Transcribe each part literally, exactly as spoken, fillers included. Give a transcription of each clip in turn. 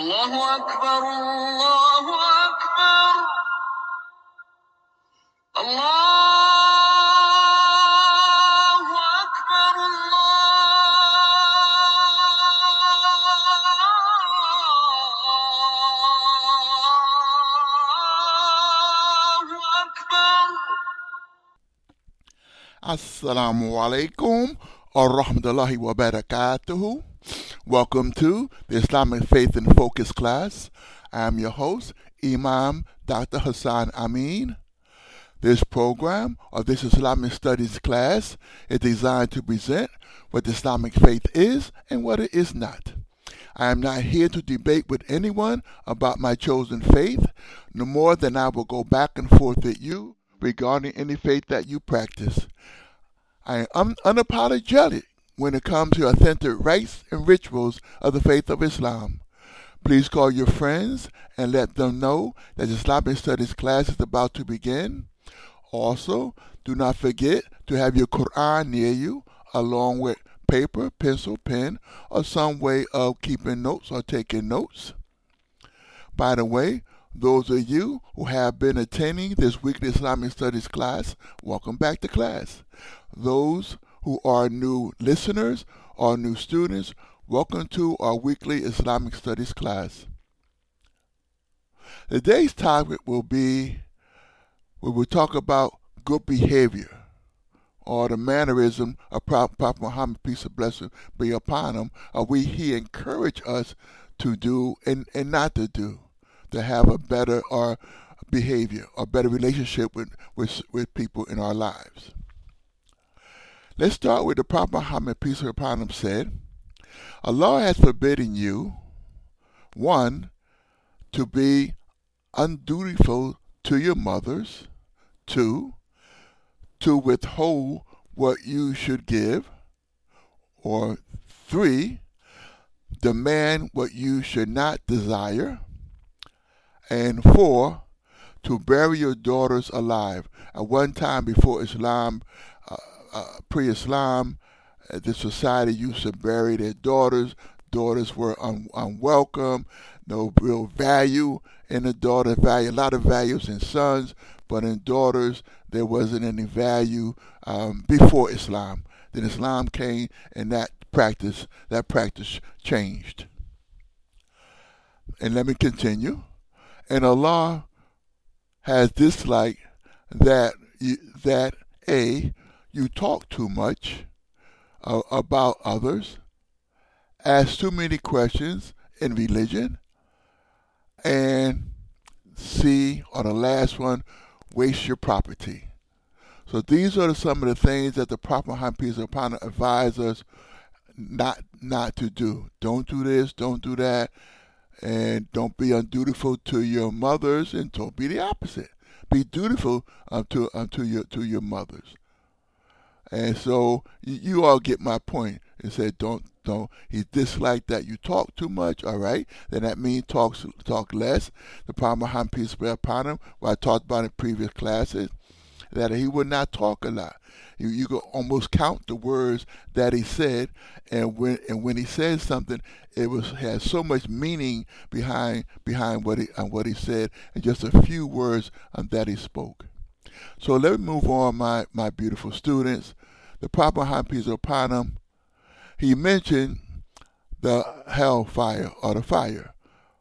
الله أكبر الله أكبر الله أكبر الله أكبر. Assalamu alaikum wa rahmatullahi wa barakatuhu. Welcome to the Islamic Faith and Focus class. I am your host, Imam Doctor Hassan Amin. This program, or this Islamic Studies class, is designed to present what Islamic faith is and what it is not. I am not here to debate with anyone about my chosen faith, no more than I will go back and forth with you regarding any faith that you practice. I am unapologetic when it comes to authentic rites and rituals of the faith of Islam. Please call your friends and let them know that the Islamic Studies class is about to begin. Also, do not forget to have your Quran near you, along with paper, pencil, pen, or some way of keeping notes or taking notes. By the way, those of you who have been attending this weekly Islamic Studies class, welcome back to class. Those who are new listeners or new students, welcome to our weekly Islamic Studies class. Today's topic will be, we will talk about good behavior, or the mannerism of Prophet Muhammad, peace and blessing be upon him, or we he encouraged us to do and, and not to do, to have a better or behavior, or better relationship with, with, with people in our lives. Let's start with the Prophet Muhammad, peace be upon him, said, Allah has forbidden you, one, to be undutiful to your mothers, two, to withhold what you should give, or three, demand what you should not desire, and four, to bury your daughters alive. At one time before Islam, uh, uh, pre-Islam, uh, the society used to bury their daughters. Daughters were un- unwelcome, no real value in the daughter, value, a lot of values in sons, but in daughters there wasn't any value um, before Islam. Then Islam came and that practice, that practice changed. And let me continue. And Allah has disliked that you, that A, you talk too much uh, about others, ask too many questions in religion, and C, or the last one, waste your property. So these are the, some of the things that the Prophet Muhammad, peace be upon him, advised us not not to do. Don't do this, don't do that, and don't be undutiful to your mothers, and don't be the opposite. Be dutiful unto unto your to your mothers. And so you, you all get my point. It said don't don't he disliked that you talk too much, all right? Then that means talk talk less. The Prophet Muhammad, peace be upon him, what I talked about in previous classes, that he would not talk a lot. You you could almost count the words that he said, and when and when he said something, it was had so much meaning behind behind what he uh, what he said, and just a few words um, that he spoke. So let me move on, my my beautiful students. The Prophet Muhammad, peace be upon him, he mentioned the hellfire or the fire,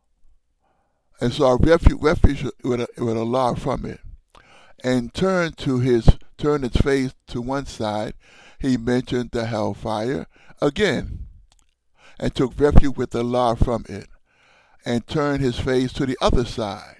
and so I refuge refuge with with Allah from it, and turned to his turned his face to one side. He mentioned the hellfire again, and took refuge with Allah from it, and turned his face to the other side.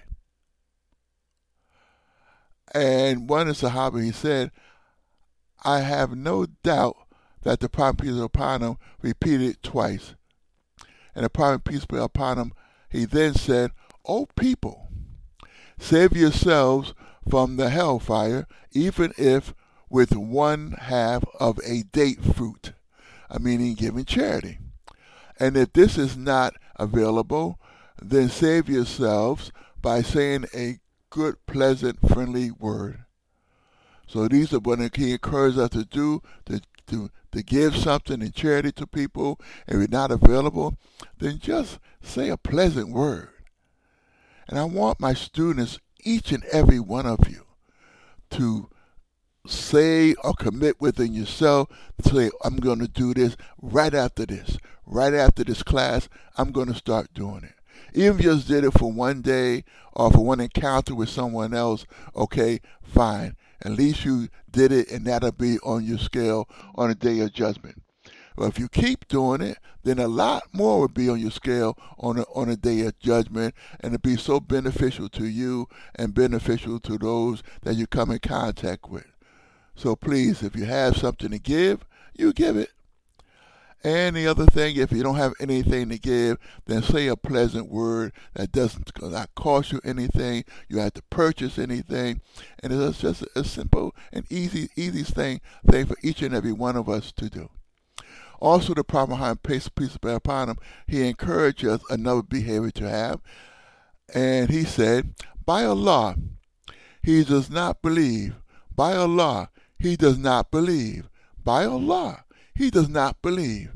And one of the Sahaba, he said, I have no doubt that the Prophet, peace be upon him, repeated it twice. And the Prophet, peace be upon him, he then said, O people, save yourselves from the hellfire, even if with one half of a date fruit, I mean giving charity. And if this is not available, then save yourselves by saying a good, pleasant, friendly word. So these are what he encourages us to do, to, to to give something in charity to people, if you're not available, then just say a pleasant word. And I want my students, each and every one of you, to say or commit within yourself, say, I'm going to do this right after this. Right after this class, I'm going to start doing it. Even if you just did it for one day or for one encounter with someone else, okay, fine. At least you did it, and that'll be on your scale on a day of judgment. But if you keep doing it, then a lot more will be on your scale on a, on a day of judgment, and it'll be so beneficial to you and beneficial to those that you come in contact with. So please, if you have something to give, you give it. And the other thing, if you don't have anything to give, then say a pleasant word that doesn't not cost you anything. You have to purchase anything. And it's just a simple and easy, easy thing, thing for each and every one of us to do. Also, the Prophet Muhammad, peace be upon him, he encouraged us another behavior to have. And he said, by Allah, he does not believe. By Allah, he does not believe. By Allah, he does not believe.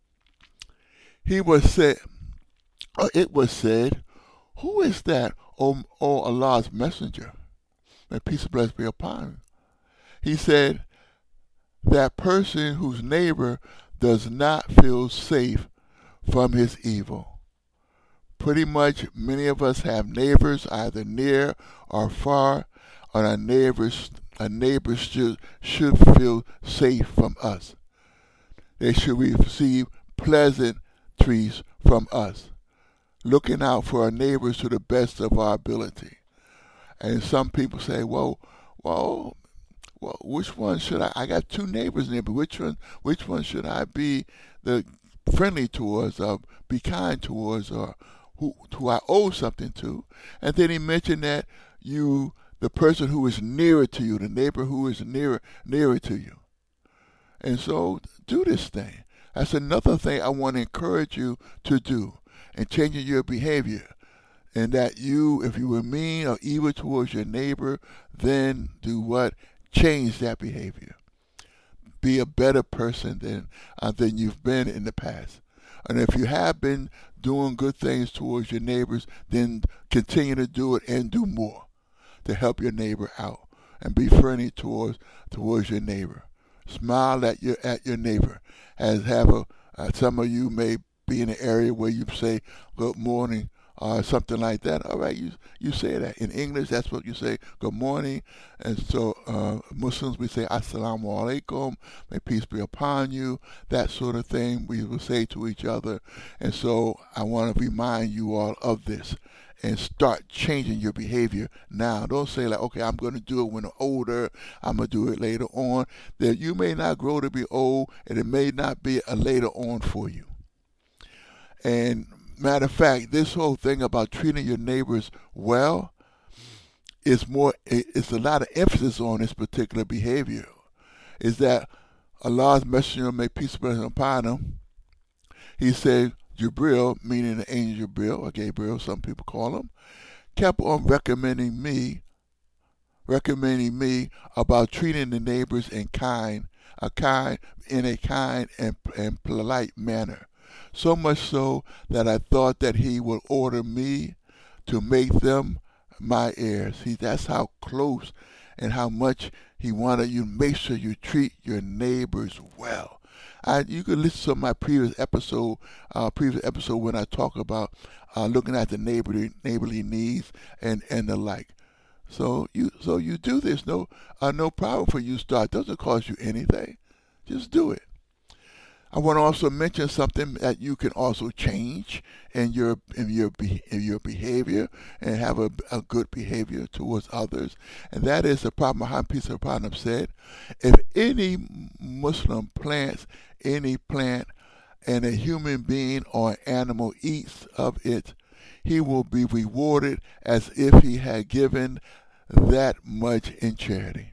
He was said, or it was said, who is that, O, o Allah's messenger? May peace and blessings be upon him. He said, that person whose neighbor does not feel safe from his evil. Pretty much many of us have neighbors either near or far, and our neighbors, our neighbors should, should feel safe from us. They should receive pleasantries from us, looking out for our neighbors to the best of our ability. And some people say, well, well, well, which one should I? I got two neighbors near, but which one, which one should I be the friendly towards, or be kind towards, or who, who I owe something to? And then he mentioned that you, the person who is nearer to you, the neighbor who is nearer, nearer to you. And so do this thing. That's another thing I want to encourage you to do in changing your behavior. And that you, if you were mean or evil towards your neighbor, then do what? Change that behavior. Be a better person than, uh, than you've been in the past. And if you have been doing good things towards your neighbors, then continue to do it and do more to help your neighbor out. And be friendly towards towards your neighbor. Smile at your at your neighbor. As have a uh, some of you may be in an area where you say good morning or something like that. All right, you you say that in English. That's what you say. Good morning. And so uh, Muslims, we say Assalamu alaikum. May peace be upon you. That sort of thing we will say to each other. And so I want to remind you all of this. And start changing your behavior now. Don't say like, okay, I'm going to do it when I'm older. I'm going to do it later on. That you may not grow to be old, and it may not be a later on for you. And matter of fact, this whole thing about treating your neighbors well is more. It's a lot of emphasis on this particular behavior. Is that Allah's messenger, may peace be upon him, he said, Jibril, meaning the angel Jibril, or Gabriel, some people call him, kept on recommending me, recommending me about treating the neighbors in kind, a kind, in a kind and, and polite manner. So much so that I thought that he would order me to make them my heirs. See, that's how close and how much he wanted you to make sure you treat your neighbors well. I, you can listen to my previous episode, uh, previous episode when I talk about uh, looking at the neighborly neighborly needs and, and the like. So you so you do this, no uh, no problem for you to start. It doesn't cost you anything. Just do it. I want to also mention something that you can also change in your in your in your behavior and have a, a good behavior towards others, and that is the Prophet Muhammad, peace be upon him, said, if any Muslim plants any plant and a human being or an animal eats of it, he will be rewarded as if he had given that much in charity.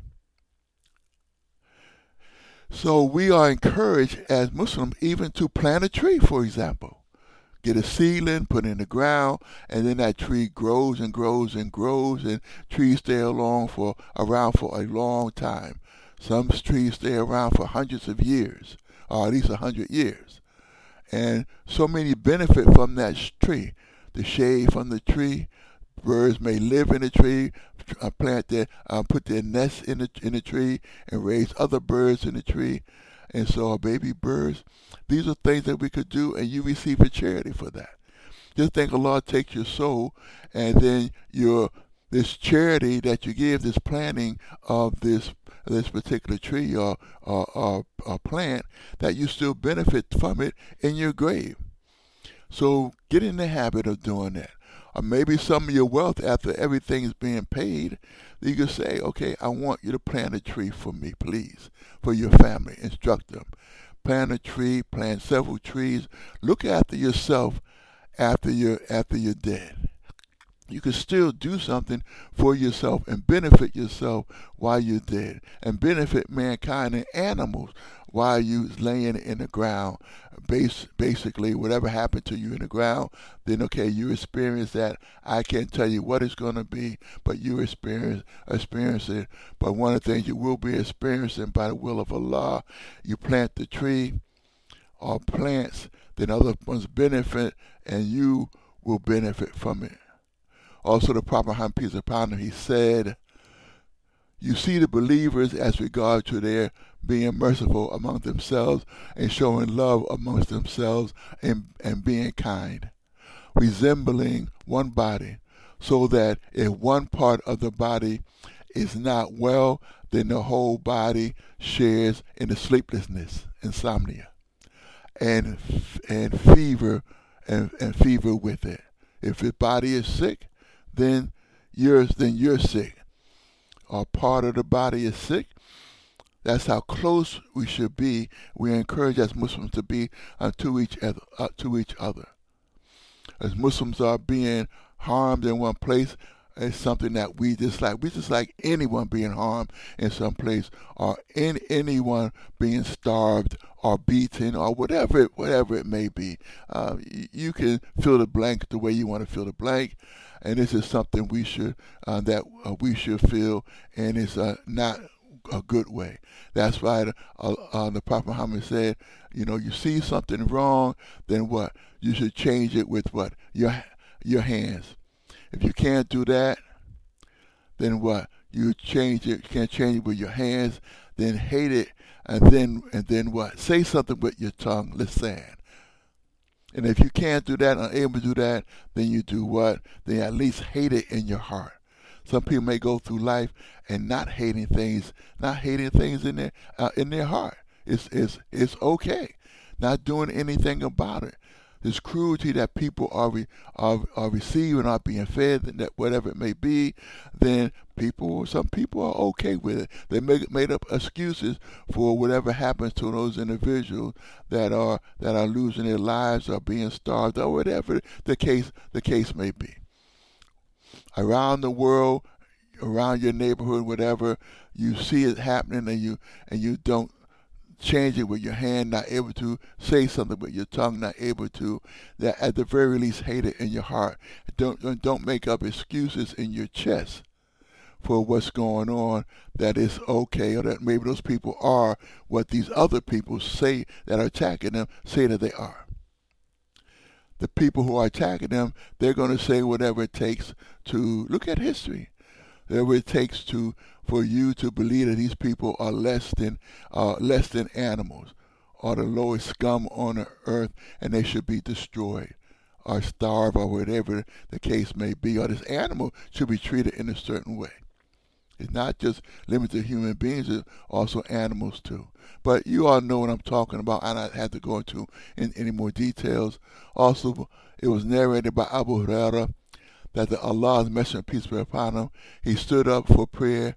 So we are encouraged as Muslims even to plant a tree, for example. Get a seedling, put it in the ground, and then that tree grows and grows and grows, and trees stay along for around for a long time. Some trees stay around for hundreds of years. or at least a hundred years. And so many benefit from that tree. The shade from the tree, birds may live in the tree, uh, plant their, uh, put their nests in the in the tree, and raise other birds in the tree. And so our baby birds, these are things that we could do, and you receive a charity for that. Just think Allah takes your soul, and then your this charity that you give, this planting of this this particular tree or, or, or, or plant, that you still benefit from it in your grave. So get in the habit of doing that. Or maybe some of your wealth, after everything is being paid, you can say, okay, I want you to plant a tree for me, please, for your family. Instruct them. Plant a tree, plant several trees. Look after yourself after you're, after you're dead. You can still do something for yourself and benefit yourself while you're dead, and benefit mankind and animals while you're laying in the ground. Base, basically, whatever happened to you in the ground, then okay, you experience that. I can't tell you what it's going to be, but you experience, experience it. But one of the things you will be experiencing by the will of Allah, you plant the tree or plants, then other ones benefit, and you will benefit from it. Also, the Prophet Muhammad, peace be upon him, he said, you see the believers as regard to their being merciful among themselves and showing love amongst themselves and, and being kind, resembling one body, so that if one part of the body is not well, then the whole body shares in the sleeplessness, insomnia, and and fever, and, and fever with it. If your body is sick, then you're then you're sick, or part of the body is sick. That's how close we should be. We encourage as Muslims to be uh, to each other. Uh, to each other. As Muslims are being harmed in one place, it's something that we dislike. We dislike anyone being harmed in some place, or in anyone being starved or beaten or whatever it, whatever it may be. Uh, you can fill the blank the way you want to fill the blank. And this is something we should uh, that uh, we should feel, and it's uh, not a good way. That's why the, uh, uh, the Prophet Muhammad said, you know, you see something wrong, then what? You should change it with what? Your your hands. If you can't do that, then what? You change it. You can't change it with your hands. Then hate it, and then and then what? Say something with your tongue. Listen. And if you can't do that, unable to do that, then you do what? Then at least hate it in your heart. Some people may go through life and not hating things, not hating things in their uh, in their heart. It's it's it's okay, not doing anything about it. This cruelty that people are re, are are receiving, are being fed, that whatever it may be, then people, some people are okay with it. They make made up excuses for whatever happens to those individuals that are that are losing their lives, or being starved, or whatever the case the case may be. Around the world, around your neighborhood, whatever, you see it happening, and you and you don't change it with your hand, not able to say something with your tongue, not able to, that at the very least hate it in your heart. Don't don't make up excuses in your chest for what's going on, that it's okay, or that maybe those people are what these other people say that are attacking them say that they are. The people who are attacking them, they're going to say whatever it takes to, look at history, whatever it takes to for you to believe that these people are less than uh, less than animals, or the lowest scum on the earth, and they should be destroyed or starved, or whatever the case may be, or this animal should be treated in a certain way. It's not just limited to human beings, it's also animals too. But you all know what I'm talking about. I don't have to go into in any more details. Also, it was narrated by Abu Hurairah that the Allah's Messenger, peace be upon him, he stood up for prayer,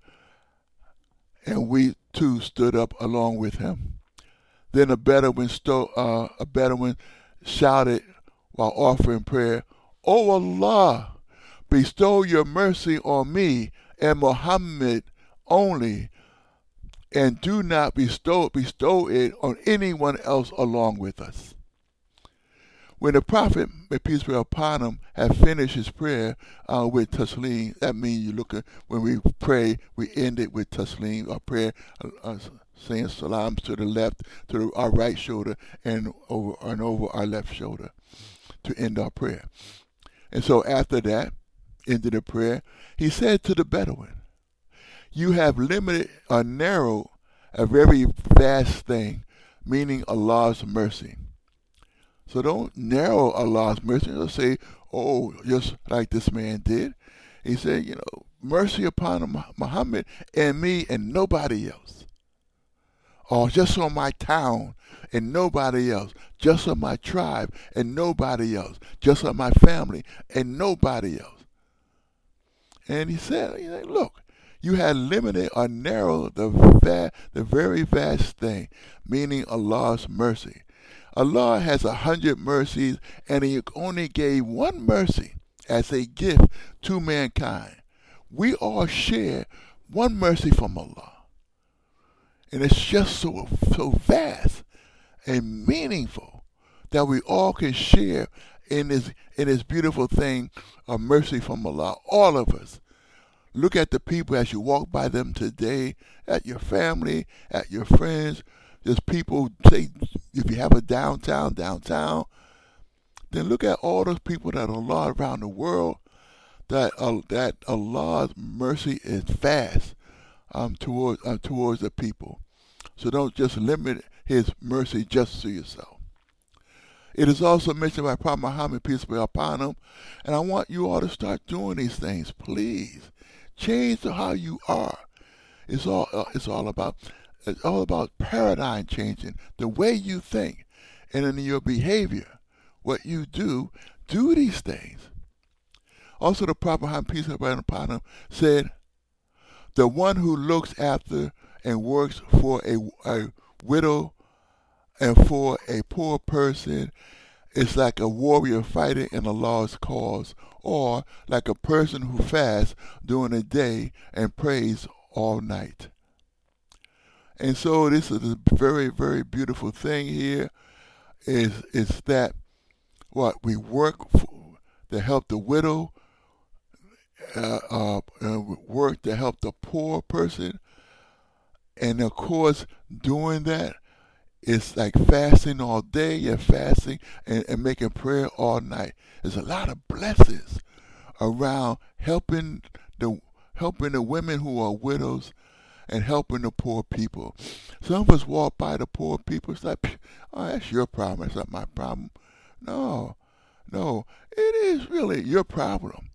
and we too stood up along with him. Then a Bedouin, sto- uh, a Bedouin shouted while offering prayer, "O Allah, bestow your mercy on me and Muhammad only, and do not bestow, bestow it on anyone else along with us." When the Prophet, may peace be upon him, had finished his prayer uh, with taslim, that means you look at, when we pray, we end it with taslim, or prayer, uh, saying salams to the left, to the, our right shoulder, and over and over our left shoulder to end our prayer. And so after that, ended the prayer, he said to the Bedouin, "You have limited or narrowed a very vast thing, meaning Allah's mercy. So don't narrow Allah's mercy. Don't say, oh, just like this man did." He said, you know, mercy upon Muhammad and me and nobody else. Or just on my town and nobody else. Just on my tribe and nobody else. Just on my family and nobody else. And he said, he said look, you had limited or narrowed the, va- the very vast thing, meaning Allah's mercy. Allah has a hundred mercies, and he only gave one mercy as a gift to mankind. We all share one mercy from Allah. And it's just so, so vast and meaningful that we all can share in this, in this beautiful thing of mercy from Allah, all of us. Look at the people as you walk by them today, at your family, at your friends. There's people, say, if you have a downtown, downtown, then look at all those people that Allah around the world, that uh, that Allah's mercy is vast um, towards uh, towards the people. So don't just limit His mercy just to yourself. It is also mentioned by Prophet Muhammad, peace be upon him, and I want you all to start doing these things, please. Change to how you are. It's all uh, it's all about it's all about paradigm changing, the way you think, and in your behavior, what you do. Do these things. Also, the Prophet Muhammad, peace be upon him, said, "The one who looks after and works for a, a widow and for a poor person is like a warrior fighting in Allah's cause, or like a person who fasts during the day and prays all night." And so this is a very, very beautiful thing here, is is that what we work for, to help the widow, uh, uh, uh, work to help the poor person, and of course doing that, it's like fasting all day, you're fasting and, and making prayer all night. There's a lot of blessings around helping the helping the women who are widows and helping the poor people. Some of us walk by the poor people, it's like, oh, that's your problem, it's not my problem. No, no, it is really your problem.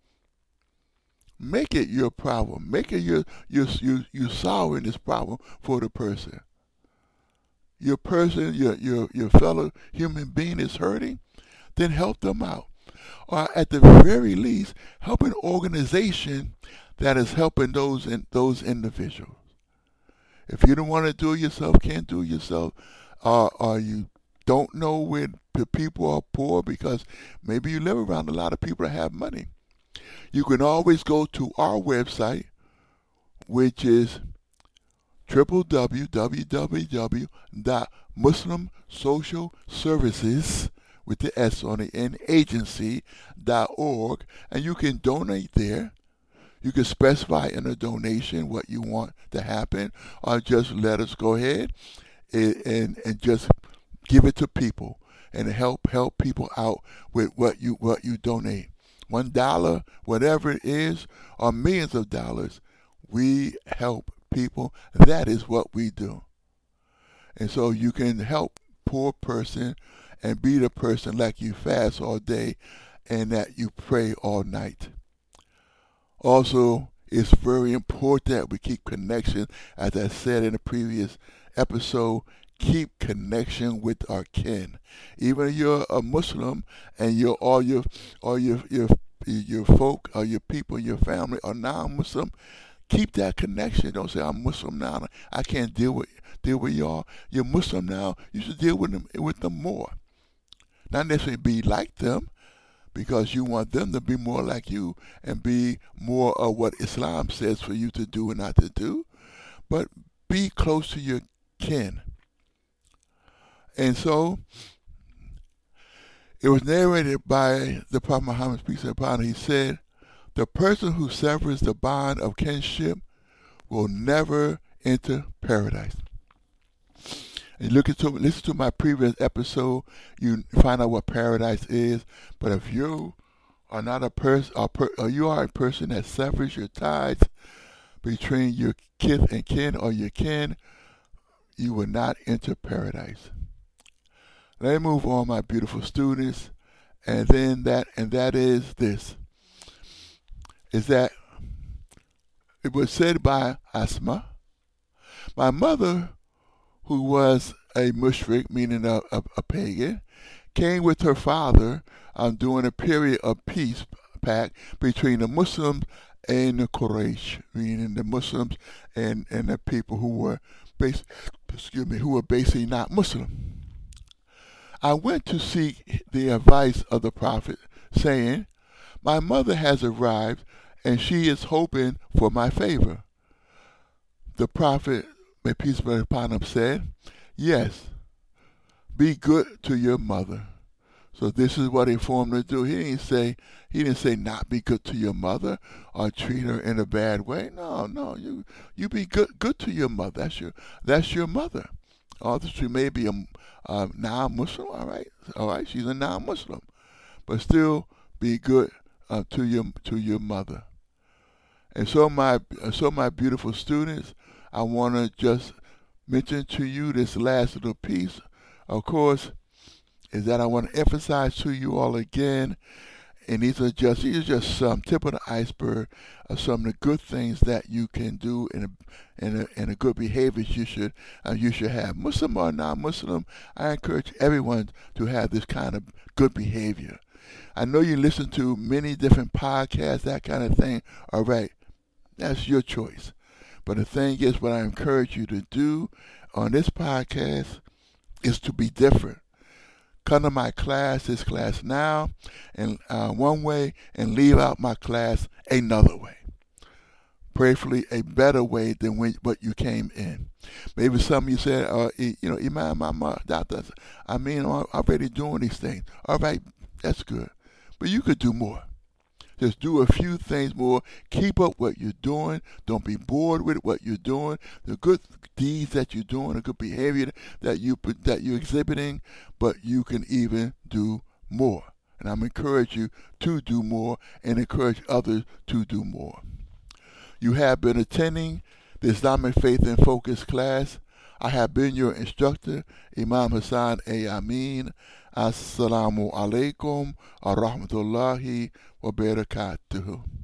Make it your problem. Make it your you you you solving this problem for the person. Your person, your your your fellow human being is hurting, then help them out. Or at the very least, help an organization that is helping those in, those individuals. If you don't want to do it yourself, can't do it yourself, uh, or you don't know where the people are poor because maybe you live around a lot of people that have money, you can always go to our website, which is w w w dot muslim social services with the S on the end, agency dot org, and you can donate there. You can specify in a donation what you want to happen, or just let us go ahead and, and, and just give it to people and help help people out with what you what you donate. One dollar, whatever it is, or millions of dollars, we help people. That is what we do. And so you can help poor person and be the person like you fast all day and that you pray all night. Also, it's very important that we keep connection. As I said in the previous episode, keep connection with our kin. Even if you're a Muslim and you're all your all your your your folk or your people, your family are non-Muslim, keep that connection. Don't say I'm Muslim now, I can't deal with deal with y'all. You're Muslim now, you should deal with them with them more. Not necessarily be like them, because you want them to be more like you and be more of what Islam says for you to do and not to do, but be close to your kin. And so, it was narrated by the Prophet Muhammad, peace be upon him. He said, "The person who severs the bond of kinship will never enter paradise." And look into listen to my previous episode. You find out what paradise is. But if you are not a person, or, per, or you are a person that severs your ties between your kith and kin or your kin, you will not enter paradise. Let me move on, my beautiful students, and then that and that is this: is that it was said by Asma, my mother, who was a mushrik, meaning a, a, a pagan, came with her father um, during a period of peace pact between the Muslims and the Quraysh, meaning the Muslims and, and the people who were bas- excuse me, who were basically not Muslim. I went to seek the advice of the Prophet, saying, my mother has arrived and she is hoping for my favor. The Prophet, may peace be upon him, said, yes, be good to your mother. So this is what he informed her to do. He didn't say he didn't say not be good to your mother or treat her in a bad way. No, no, you you be good good to your mother. That's your that's your mother. Although she may be a, a non-Muslim, all right, all right, she's a non-Muslim, but still be good uh, to your to your mother. And so my so my beautiful students, I want to just mention to you this last little piece. Of course, is that I want to emphasize to you all again, and these are just these are just some tip of the iceberg of some of the good things that you can do and and a, and a good behaviors you should uh, you should have. Muslim or non-Muslim, I encourage everyone to have this kind of good behavior. I know you listen to many different podcasts, that kind of thing. All right, that's your choice. But the thing is, what I encourage you to do on this podcast is to be different. Come to my class, this class now, and uh, one way, and leave out my class another way. Prayerfully, a better way than when, what you came in. Maybe some of you said, uh, you know, Imam, my doctor, I mean, I'm already doing these things. All right, that's good. But you could do more. Just do a few things more. Keep up what you're doing. Don't be bored with what you're doing. The good deeds that you're doing, the good behavior that you that you're exhibiting, but you can even do more. And I'm encouraging you to do more and encourage others to do more. You have been attending the Islamic Faith and Focus class. I have been your instructor, Imam Hassan A. Amin. Assalamu alaikum wa rahmatullahi wa barakatuhu.